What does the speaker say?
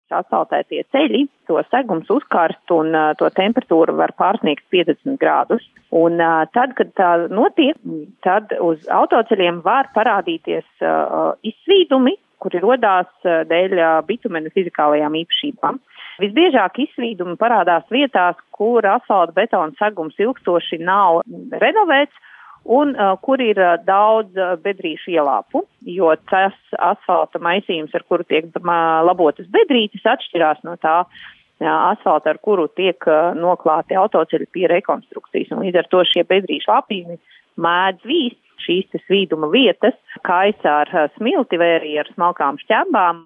asfaltētie ceļi, to segums uzkarst un to temperatūru var pārsniegt 50 grādus. Un tad, kad tā notiek, tad uz autoceļiem var parādīties izsvīdumi, kuri rodās dēļ bitumena fizikālajām īpašībām. Visbiežāk izsvīdumi parādās vietās, kur asfalta betona segums ilgstoši nav renovēts un kur ir daudz bedrīšu ielāpu, jo tas asfalta maisījums, ar kuru tiek labotas bedrītes, atšķirās no tā asfalta, ar kuru tiek noklāti autoceļi pie rekonstrukcijas. Un līdz ar to šie bedrīšu apīmi mēdz vīst šīs svīduma vietas, kaisa ar smilti vai arī ar smalkām šķembām.